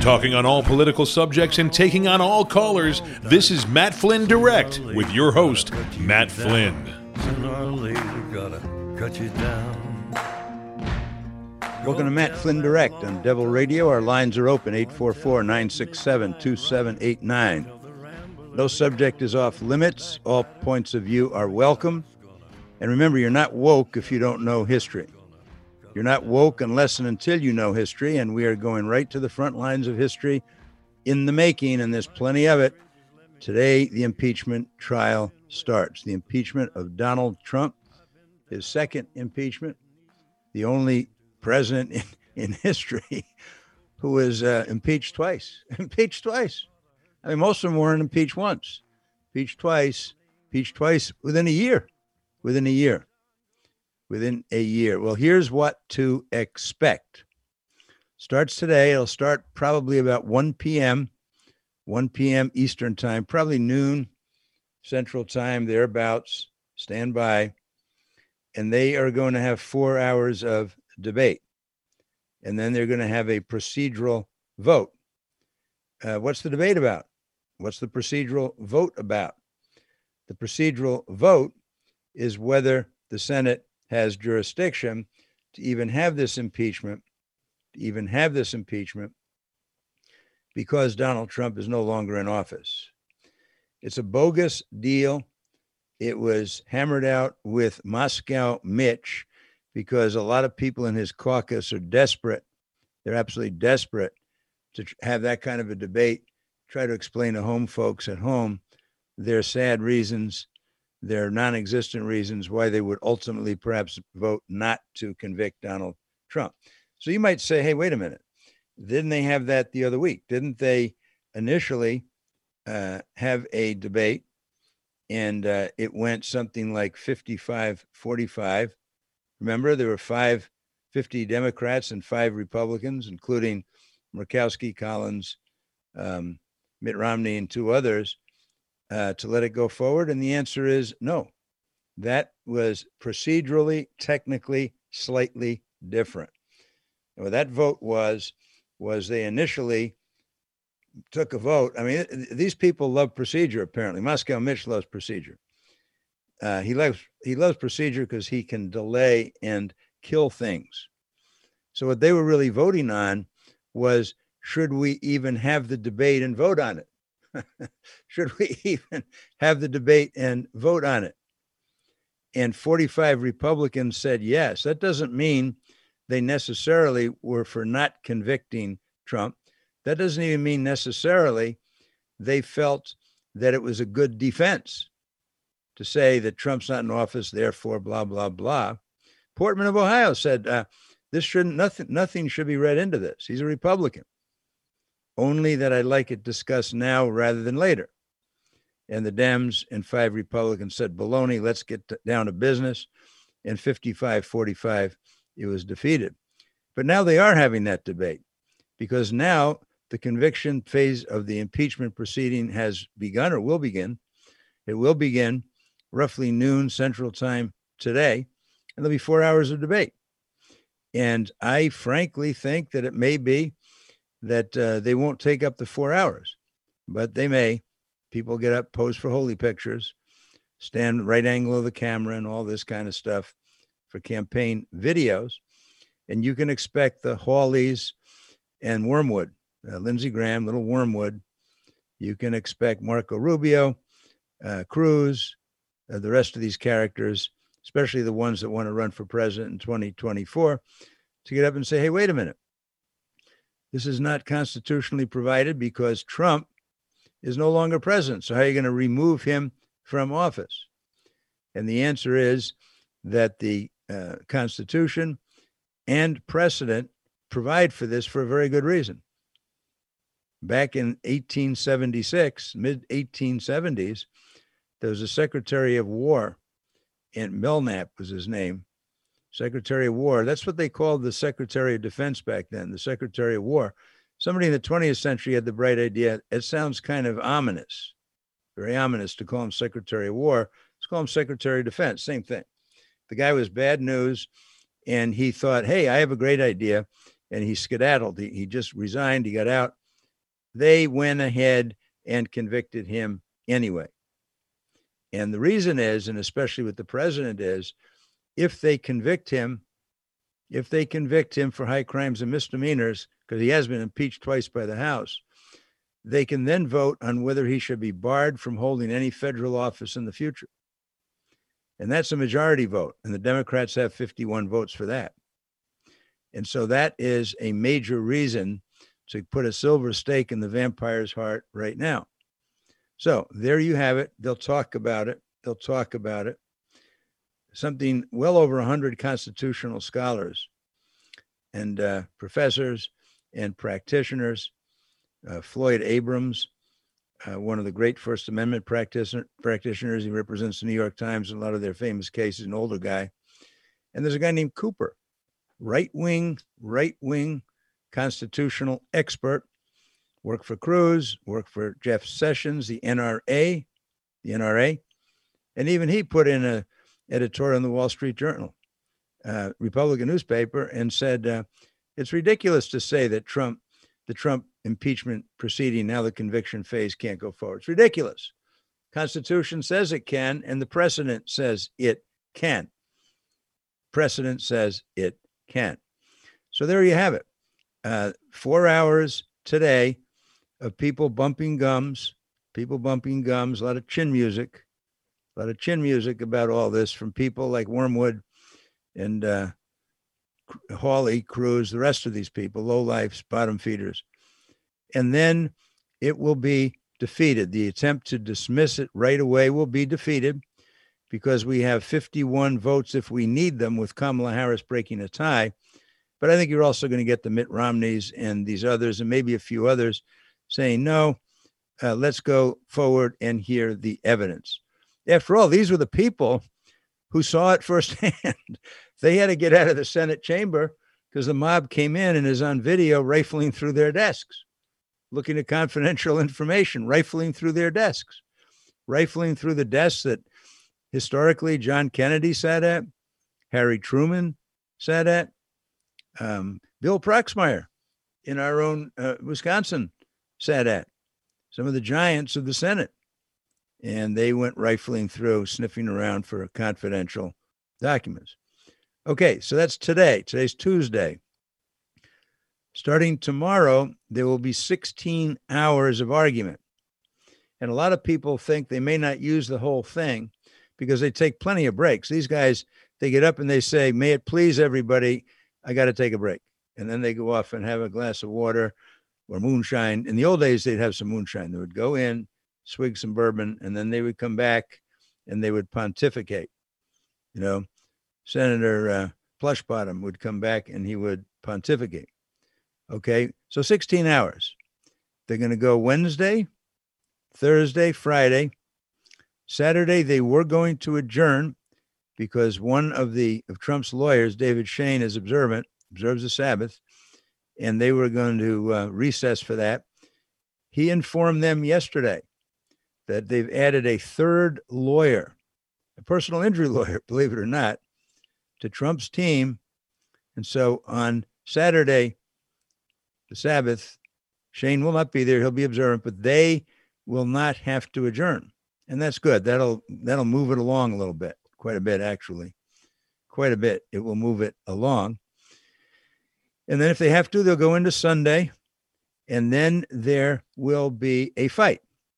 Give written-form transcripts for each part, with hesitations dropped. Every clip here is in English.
Talking on all political subjects and taking on all callers, this is Matt Flynn Direct with your host, Matt Flynn. Sooner or later, gotta cut you down. Welcome to Matt Flynn Direct on Devil Radio. Our lines are open, 844-967-2789. No subject is off limits. All points of view are welcome. And remember, you're not woke if you don't know history. You're not woke unless and until you know history, and we are going right to the front lines of history in the making, and there's plenty of it. Today, the impeachment trial starts. The impeachment of Donald Trump, his second impeachment, the only president in history who was impeached twice. Impeached twice. I mean, most of them weren't impeached once. Impeached twice within a year. Within a year. Well, here's what to expect. Starts today. It'll start probably about 1 p.m. Eastern time, probably noon Central time, thereabouts. Stand by. And they are going to have 4 hours of debate. And then they're going to have a procedural vote. What's the debate about? What's the procedural vote about? The procedural vote is whether the Senate has jurisdiction to even have this impeachment, because Donald Trump is no longer in office. It's a bogus deal. It was hammered out with Moscow Mitch because a lot of people in his caucus are desperate. They're absolutely desperate to have that kind of a debate, try to explain to home folks at home their sad reasons, their non-existent reasons why they would ultimately perhaps vote not to convict Donald Trump. So you might say, hey, wait a minute. Didn't they have that the other week? Didn't they initially have a debate and it went something like 55-45? Remember, there were 50 Democrats and 5 Republicans, including Murkowski, Collins, Mitt Romney, and 2 others, to let it go forward? And the answer is no. That was procedurally, technically, slightly different. And what that vote was they initially took a vote. I mean, these people love procedure, apparently. Moscow Mitch loves procedure. He loves procedure because he can delay and kill things. So what they were really voting on was, should we even have the debate and vote on it? Should we even have the debate and vote on it? And 45 Republicans said yes. That doesn't mean they necessarily were for not convicting Trump. That doesn't even mean necessarily they felt that it was a good defense to say that Trump's not in office, therefore, blah, blah, blah. Portman of Ohio said nothing should be read into this. He's a Republican. Only that I'd like it discussed now rather than later. And the Dems and 5 Republicans said, baloney, let's get down to business. And 55-45, it was defeated. But now they are having that debate because now the conviction phase of the impeachment proceeding has begun or will begin. It will begin roughly noon Central time today, and there'll be 4 hours of debate. And I frankly think that it may be that they won't take up the 4 hours, but they may. People get up, pose for holy pictures, stand right angle of the camera and all this kind of stuff for campaign videos. And you can expect the Hawleys and Wormwood, Lindsey Graham, little Wormwood. You can expect Marco Rubio, Cruz, the rest of these characters, especially the ones that want to run for president in 2024, to get up and say, hey, wait a minute. This is not constitutionally provided because Trump is no longer president. So how are you going to remove him from office? And the answer is that the Constitution and precedent provide for this for a very good reason. Back in 1876, mid-1870s, there was a Secretary of War, and Belknap was his name, Secretary of War. That's what they called the Secretary of Defense back then, the Secretary of War. Somebody in the 20th century had the bright idea. It sounds kind of ominous, very ominous to call him Secretary of War. Let's call him Secretary of Defense, same thing. The guy was bad news, and he thought, hey, I have a great idea. And he skedaddled. He just resigned. He got out. they went ahead and convicted him anyway. And the reason is, and especially with the president, is if they convict him for high crimes and misdemeanors, because he has been impeached twice by the House, they can then vote on whether he should be barred from holding any federal office in the future. And that's a majority vote. And the Democrats have 51 votes for that. And so that is a major reason to put a silver stake in the vampire's heart right now. So there you have it. They'll talk about it. Something well over 100 constitutional scholars and professors and practitioners. Floyd Abrams, one of the great First Amendment practitioners. He represents the New York Times in a lot of their famous cases, an older guy. And there's a guy named Cooper, right-wing constitutional expert, worked for Cruz, worked for Jeff Sessions, the NRA. And even he put in an editorial in the Wall Street Journal, Republican newspaper, and said, it's ridiculous to say that the Trump impeachment proceeding, now the conviction phase, can't go forward. It's ridiculous. Constitution says it can, and the precedent says it can. Precedent says it can. So there you have it. 4 hours today of people bumping gums, a lot of chin music about all this from people like Wormwood and Hawley, Cruz, the rest of these people, lowlifes, bottom feeders. And then it will be defeated. The attempt to dismiss it right away will be defeated because we have 51 votes if we need them, with Kamala Harris breaking a tie. But I think you're also going to get the Mitt Romneys and these others, and maybe a few others, saying, no, let's go forward and hear the evidence. After all, these were the people who saw it firsthand. They had to get out of the Senate chamber because the mob came in and is on video rifling through their desks, looking at confidential information, rifling through their desks, rifling through the desks that historically John Kennedy sat at, Harry Truman sat at, Bill Proxmire in our own Wisconsin sat at, some of the giants of the Senate. And they went rifling through, sniffing around for confidential documents. Okay, so that's today. Today's Tuesday. Starting tomorrow, there will be 16 hours of argument. And a lot of people think they may not use the whole thing because they take plenty of breaks. These guys, they get up and they say, may it please everybody, I got to take a break. And then they go off and have a glass of water or moonshine. In the old days, they'd have some moonshine. They would go in, swig some bourbon, and then they would come back and they would pontificate. You know, Senator Plushbottom would come back and he would pontificate. Okay, so 16 hours. They're going to go Wednesday, Thursday, Friday. Saturday, they were going to adjourn because one of Trump's lawyers, David Shane, is observant, observes the Sabbath, and they were going to recess for that. He informed them yesterday that they've added a third lawyer, a personal injury lawyer, believe it or not, to Trump's team. And so on Saturday, the Sabbath, Shane will not be there. He'll be observant, but they will not have to adjourn. And that's good. That'll move it along a little bit, quite a bit, actually. Quite a bit. It will move it along. And then if they have to, they'll go into Sunday, and then there will be a fight.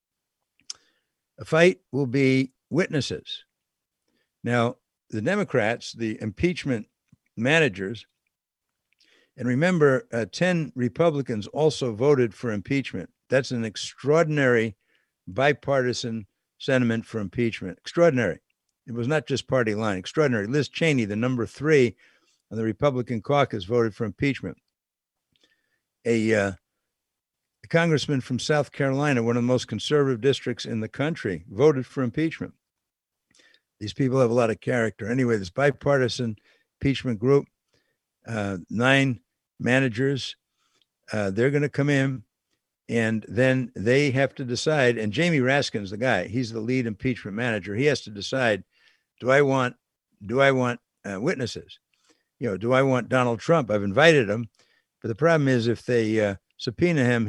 A fight will be witnesses. Now, the Democrats, the impeachment managers, and remember, 10 Republicans also voted for impeachment. That's an extraordinary bipartisan sentiment for impeachment. Extraordinary. It was not just party line. Extraordinary. Liz Cheney, the number 3 on the Republican caucus, voted for impeachment. A congressman from South Carolina, one of the most conservative districts in the country, voted for impeachment. These people have a lot of character. Anyway, this bipartisan impeachment group, 9 managers, they're going to come in, and then they have to decide. And Jamie Raskin's the guy. He's the lead impeachment manager. He has to decide: do I want witnesses? You know, do I want Donald Trump? I've invited him, but the problem is if they subpoena him, he'll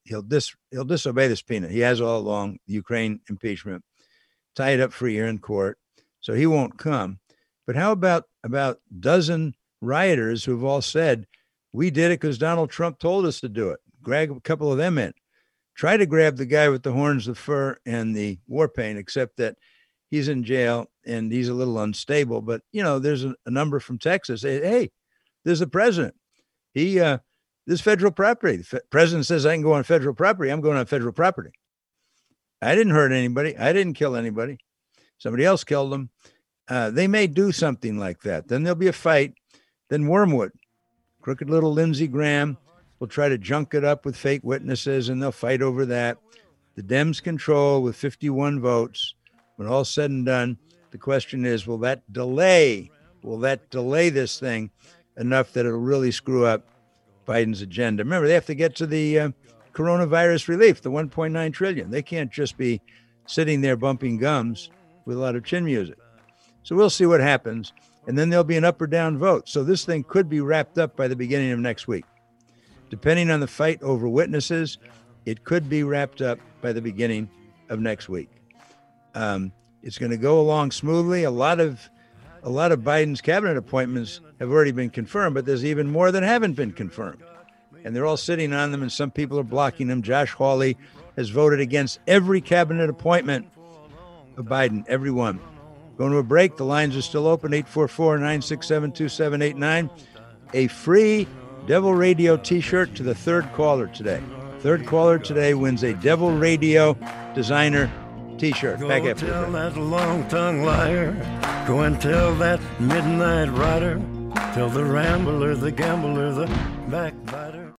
he'll disobey the subpoena. He has all along, the Ukraine impeachment, tie it up for a year in court. So he won't come. But how about dozen rioters who've all said, we did it because Donald Trump told us to do it? Grab a couple of them in. Try to grab the guy with the horns, the fur, and the war paint, except that he's in jail and he's a little unstable. But, there's a number from Texas. Hey, there's the president. This is federal property. The president says I can go on federal property. I'm going on federal property. I didn't hurt anybody. I didn't kill anybody. Somebody else killed them. They may do something like that. Then there'll be a fight. Then Wormwood, crooked little Lindsey Graham, will try to junk it up with fake witnesses, and they'll fight over that. The Dems control with 51 votes. When all's said and done, the question is, will that delay this thing enough that it'll really screw up Biden's agenda? Remember, they have to get to the coronavirus relief, the 1.9 trillion. They can't just be sitting there bumping gums with a lot of chin music. So we'll see what happens. And then there'll be an up or down vote. So this thing could be wrapped up by the beginning of next week. Depending on the fight over witnesses, it could be wrapped up by the beginning of next week. It's going to go along smoothly. A lot of Biden's cabinet appointments have already been confirmed, but there's even more that haven't been confirmed. And they're all sitting on them, and some people are blocking them. Josh Hawley has voted against every cabinet appointment of Biden, every one. Going to a break. The lines are still open, 844-967-2789. A free Devil Radio t-shirt to the third caller today. Third caller today wins a Devil Radio designer t-shirt. Back after tell that long-tongued liar. Go and tell that midnight rider. Tell the rambler, the gambler, the backbiter.